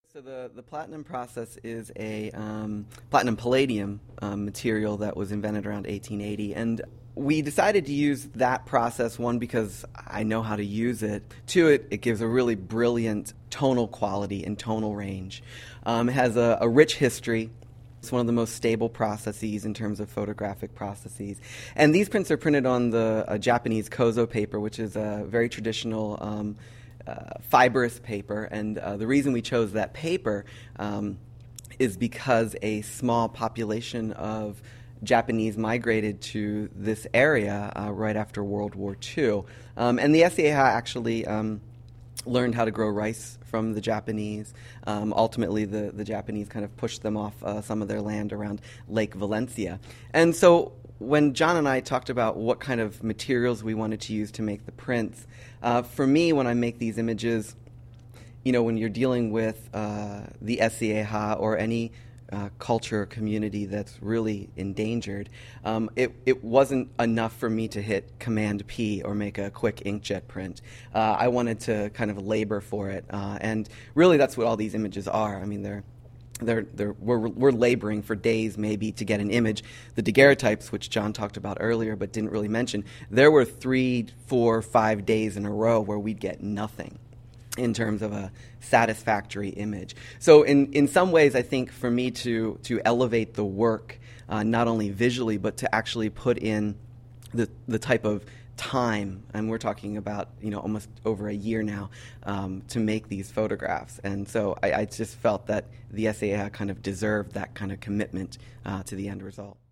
So the platinum process is a platinum palladium material that was invented around 1880, and we decided to use that process, one, because I know how to use it. Two, it gives a really brilliant tonal quality and tonal range. It has a rich history. It's one of the most stable processes in terms of photographic processes. And these prints are printed on the Japanese kozo paper, which is a very traditional fibrous paper. And the reason we chose that paper is because a small population of Japanese migrated to this area right after World War II. And the SCAH actually learned how to grow rice from the Japanese. Ultimately, the Japanese kind of pushed them off some of their land around Lake Valencia. And so when John and I talked about what kind of materials we wanted to use to make the prints, for me, when I make these images, you know, when you're dealing with the SCAH or any culture or community that's really endangered, it wasn't enough for me to hit Command P or make a quick inkjet print. I wanted to kind of labor for it, and really that's what all these images are. I mean, we're laboring for days maybe to get an image. The daguerreotypes, which John talked about earlier but didn't really mention, there were 3, 4, 5 days in a row where we'd get nothing in terms of a satisfactory image. So in some ways, I think for me to elevate the work, not only visually, but to actually put in the type of time, and we're talking about, you know, almost over a year now, to make these photographs. And so I just felt that the SCAH kind of deserved that kind of commitment to the end result.